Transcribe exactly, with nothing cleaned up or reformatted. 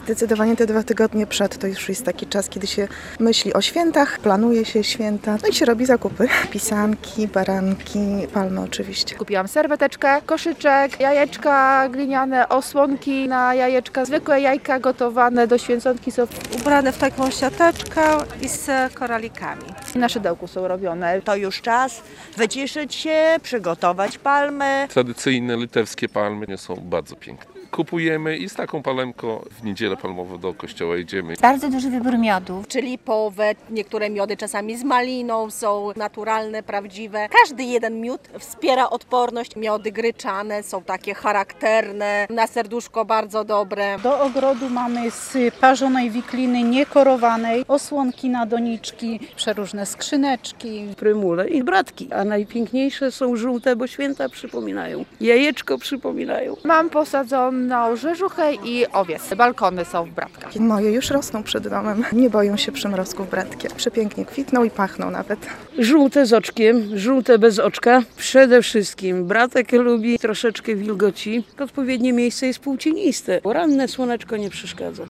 Zdecydowanie te dwa tygodnie przed to już jest taki czas, kiedy się myśli o świętach, planuje się święta, no i się robi zakupy. Pisanki, baranki, palmy oczywiście. Kupiłam serweteczkę, koszyczek, jajeczka gliniane, osłonki na jajeczka, zwykłe jajka gotowane do święconki są ubrane w taką siateczkę i z koralikami. na szydełku są robione. To już czas wyciszyć się, przygotować palmy. Tradycyjne litewskie palmy są bardzo piękne. Kupujemy i z taką palemką w niedzielę palmową do kościoła idziemy. Bardzo duży wybór miodów. Czyli powet, niektóre miody czasami z maliną są naturalne, prawdziwe. Każdy jeden miód wspiera odporność. Miody gryczane są takie charakterne, na serduszko bardzo dobre. Do ogrodu mamy z parzonej wikliny niekorowanej, osłonki na doniczki, przeróżne skrzyneczki. Prymule i bratki, a najpiękniejsze są żółte, bo święta przypominają. Jajeczko przypominają. Mam posadzoną rzeżuchę i owiec. Balkony są w bratkach. Moje już rosną przed domem, nie boją się przymrozków bratkie. Przepięknie kwitną i pachną nawet. Żółte z oczkiem, żółte bez oczka. Przede wszystkim bratek lubi troszeczkę wilgoci. Odpowiednie miejsce jest półcieniste, bo ranne słoneczko nie przeszkadza.